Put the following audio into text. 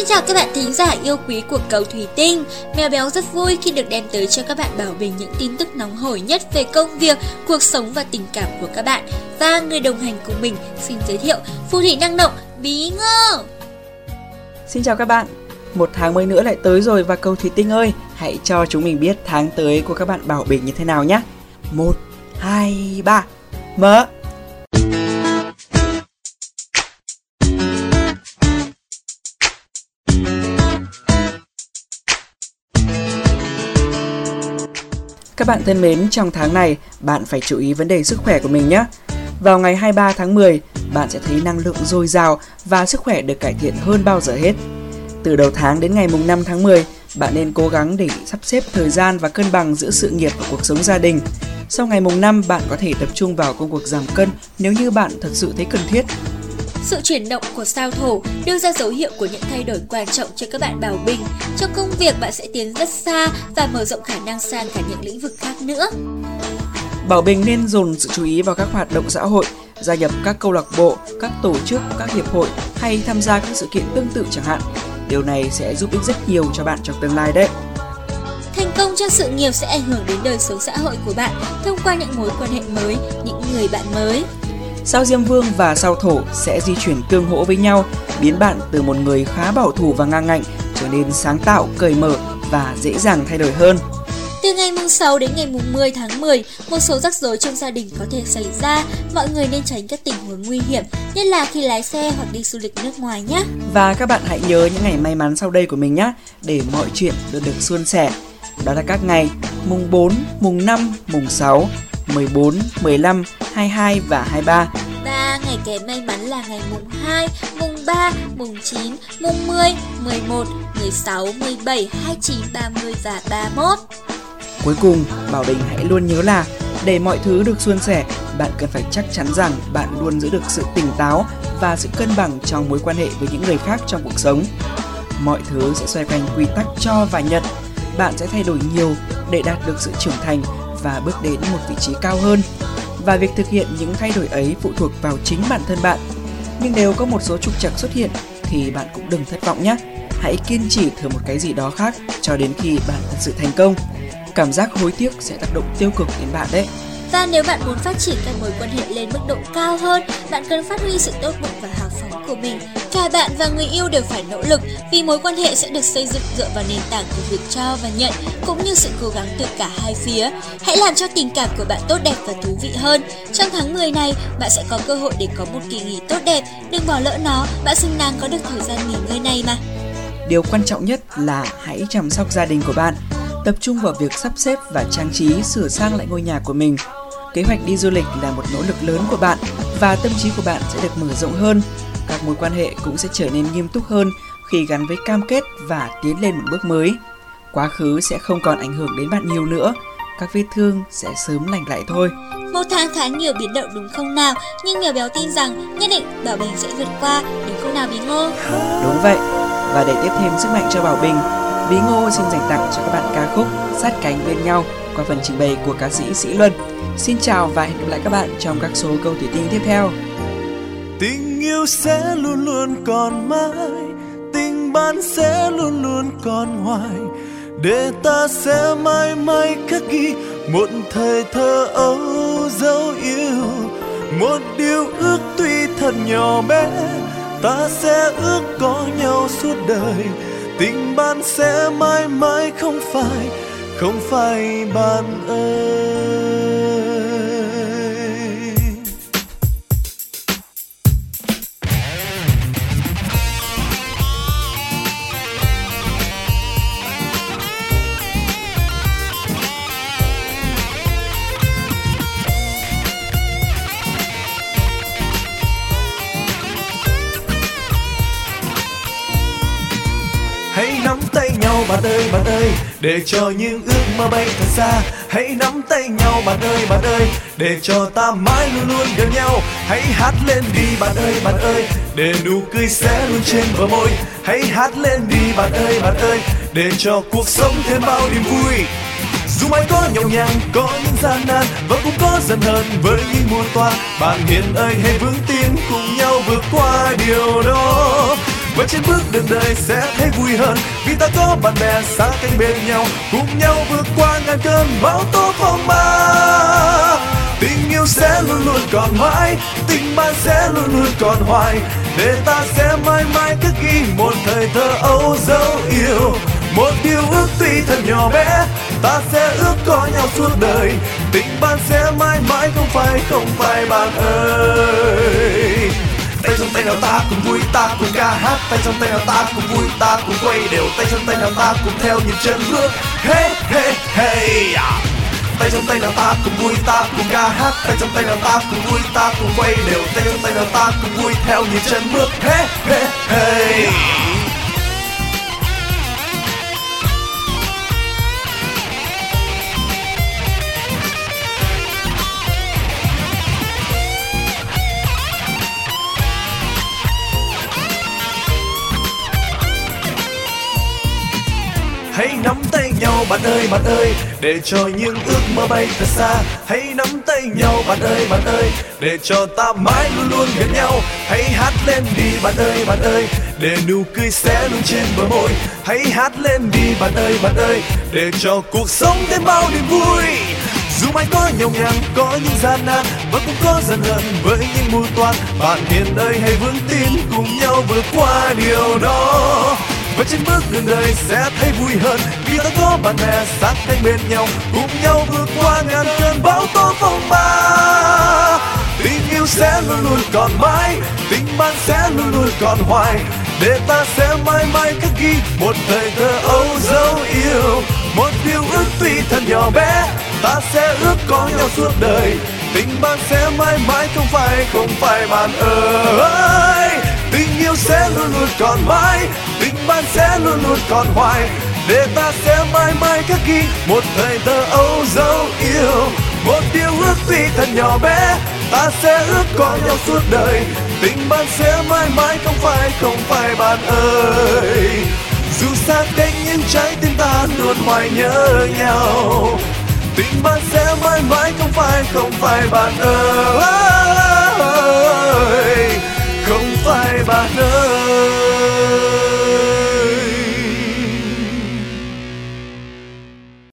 Xin chào các bạn thính giả yêu quý của Cầu Thủy Tinh. Mèo béo rất vui khi được đem tới cho các bạn Bảo Bình những tin tức nóng hổi nhất về công việc, cuộc sống và tình cảm của các bạn. Và người đồng hành cùng mình xin giới thiệu phù thủy năng động Bí Ngô. Xin chào các bạn. Một tháng mới nữa lại tới rồi và Cầu Thủy Tinh ơi, hãy cho chúng mình biết tháng tới của các bạn Bảo Bình như thế nào nhé. 1, 2, 3, mở. Các bạn thân mến, trong tháng này, bạn phải chú ý vấn đề sức khỏe của mình nhé. Vào ngày 23 tháng 10, bạn sẽ thấy năng lượng dồi dào và sức khỏe được cải thiện hơn bao giờ hết. Từ đầu tháng đến ngày mùng 5 tháng 10, bạn nên cố gắng để sắp xếp thời gian và cân bằng giữa sự nghiệp và cuộc sống gia đình. Sau ngày mùng 5, bạn có thể tập trung vào công cuộc giảm cân nếu như bạn thật sự thấy cần thiết. Sự chuyển động của sao Thổ đưa ra dấu hiệu của những thay đổi quan trọng cho các bạn Bảo Bình. Trong công việc, bạn sẽ tiến rất xa và mở rộng khả năng sang cả những lĩnh vực khác nữa. Bảo Bình nên dồn sự chú ý vào các hoạt động xã hội, gia nhập các câu lạc bộ, các tổ chức, các hiệp hội hay tham gia các sự kiện tương tự chẳng hạn. Điều này sẽ giúp ích rất nhiều cho bạn trong tương lai đấy. Thành công trong sự nghiệp sẽ ảnh hưởng đến đời sống xã hội của bạn thông qua những mối quan hệ mới, những người bạn mới. Sao Diêm Vương và sao Thổ sẽ di chuyển tương hỗ với nhau, biến bạn từ một người khá bảo thủ và ngang ngạnh trở nên sáng tạo, cởi mở và dễ dàng thay đổi hơn. Từ ngày mùng 6 đến ngày mùng 10 tháng 10, một số rắc rối trong gia đình có thể xảy ra. Mọi người nên tránh các tình huống nguy hiểm, nhất là khi lái xe hoặc đi du lịch nước ngoài nhé. Và các bạn hãy nhớ những ngày may mắn sau đây của mình nhé, để mọi chuyện được suôn sẻ. Đó là các ngày mùng 4, mùng 5, mùng 6, 14, 15, 22 và 23. Và ngày kém may mắn là ngày mùng 2, mùng 3, mùng 9, mùng 10, 11, 16, 17, 29, 30 và 31. Cuối cùng, Bảo Bình hãy luôn nhớ là để mọi thứ được suôn sẻ, bạn cần phải chắc chắn rằng bạn luôn giữ được sự tỉnh táo và sự cân bằng trong mối quan hệ với những người khác trong cuộc sống. Mọi thứ sẽ xoay quanh quy tắc cho và nhận. Bạn sẽ thay đổi nhiều để đạt được sự trưởng thành và bước đến một vị trí cao hơn. Và việc thực hiện những thay đổi ấy phụ thuộc vào chính bản thân bạn. Nhưng nếu có một số trục trặc xuất hiện thì bạn cũng đừng thất vọng nhé. Hãy kiên trì thử một cái gì đó khác cho đến khi bạn thật sự thành công. Cảm giác hối tiếc sẽ tác động tiêu cực đến bạn đấy. Và nếu bạn muốn phát triển các mối quan hệ lên mức độ cao hơn, bạn cần phát huy sự tốt bụng và hào phóng của mình. Cả bạn và người yêu đều phải nỗ lực vì mối quan hệ sẽ được xây dựng dựa vào nền tảng của việc cho và nhận, cũng như sự cố gắng từ cả hai phía. Hãy làm cho tình cảm của bạn tốt đẹp và thú vị hơn. Trong tháng 10 này, bạn sẽ có cơ hội để có một kỳ nghỉ tốt đẹp. Đừng bỏ lỡ nó, bạn xứng đáng có được thời gian nghỉ ngơi này mà. Điều quan trọng nhất là hãy chăm sóc gia đình của bạn. Tập trung vào việc sắp xếp và trang trí, sửa sang lại ngôi nhà của mình. Kế hoạch đi du lịch là một nỗ lực lớn của bạn và tâm trí của bạn sẽ được mở rộng hơn. Các mối quan hệ cũng sẽ trở nên nghiêm túc hơn khi gắn với cam kết và tiến lên một bước mới. Quá khứ sẽ không còn ảnh hưởng đến bạn nhiều nữa. Các vết thương sẽ sớm lành lại thôi. Một tháng khá nhiều biến động đúng không nào? Nhưng Mèo Béo tin rằng nhất định Bảo Bình sẽ vượt qua, đúng không nào Bí Ngô? Đúng vậy. Và để tiếp thêm sức mạnh cho Bảo Bình, Bí Ngô xin dành tặng cho các bạn ca khúc Sát Cánh Bên Nhau qua phần trình bày của ca sĩ Sĩ Luân. Xin chào và hẹn gặp lại các bạn trong các số Câu Thủy Tinh tiếp theo. Tình yêu sẽ luôn luôn còn mãi, tình bạn sẽ luôn luôn còn hoài, để ta sẽ mãi mãi khắc ghi một thời thơ ấu dấu yêu. Một điều ước tuy thật nhỏ bé, ta sẽ ước có nhau suốt đời. Tình bạn sẽ mãi mãi không phải bạn ơi. Hãy nắm tay nhau bạn ơi, để cho những ước mơ bay thật xa. Hãy nắm tay nhau bạn ơi, để cho ta mãi luôn luôn gần nhau. Hãy hát lên đi bạn ơi, để nụ cười sẽ luôn trên bờ môi. Hãy hát lên đi bạn ơi, để cho cuộc sống thêm bao niềm vui. Dù mai có nhọc nhằn, có những gian nan và cũng có giận hờn với những muôn toan, bạn hiền ơi hãy vững tin cùng nhau vượt qua điều đó. và trên bước đường đời sẽ thấy vui hơn, vì ta có bạn bè sát cánh bên nhau, cùng nhau vượt qua ngàn cơn bão tố phong ba. Tình yêu sẽ luôn luôn còn mãi, tình bạn sẽ luôn luôn còn hoài, để ta sẽ mãi mãi khắc ghi một thời thơ ấu dấu yêu. Một điều ước tuy thật nhỏ bé, ta sẽ ước có nhau suốt đời, tình bạn sẽ mãi mãi không phải bạn ơi. Tay trong tay nào ta cùng vui, ta cùng ca hát, tay trong tay nào ta cùng vui, ta cùng quay đều, tay trong tay nào ta cùng theo nhịp chân bước. Hey hey hey. Tay trong tay nào ta cùng vui, ta cùng ca hát, tay trong tay nào ta cùng vui, ta cùng quay đều, tay trong tay nào ta cùng vui theo nhịp chân bước. Hey hey hey. Hãy nắm tay nhau bạn ơi, để cho những ước mơ bay thật xa. Hãy nắm tay nhau bạn ơi, để cho ta mãi luôn luôn gần nhau. Hãy hát lên đi bạn ơi, để nụ cười sẽ luôn trên bờ môi. Hãy hát lên đi bạn ơi, để cho cuộc sống thêm bao niềm vui. Dù mãi có nhọc nhằn, có những gian nan, và cũng có giận hờn với những mưu toan, bạn hiền ơi hãy vững tin cùng nhau vượt qua điều đó. Và trên bước đường đời sẽ thấy vui hơn, vì ta có bạn bè sát cánh bên nhau, cùng nhau vượt qua ngàn cơn bão tố phong ba. Tình yêu sẽ luôn luôn còn mãi, tình bạn sẽ luôn luôn còn hoài, để ta sẽ mãi mãi khắc ghi một thời thơ ấu dấu yêu. Một điều ước tuy thật nhỏ bé, ta sẽ ước có nhau suốt đời, tình bạn sẽ mãi mãi không phải bạn ơi. Tình yêu sẽ luôn luôn còn mãi, tình bạn sẽ luôn luôn còn hoài, để ta sẽ mãi mãi khắc ghi một thời thơ ấu dấu yêu. Một điều ước tuy thật nhỏ bé, ta sẽ ước có nhau suốt đời, tình bạn sẽ mãi mãi không phải bạn ơi. Dù xa cách nhưng trái tim ta luôn hoài nhớ nhau, tình bạn sẽ mãi mãi không phải bạn ơi.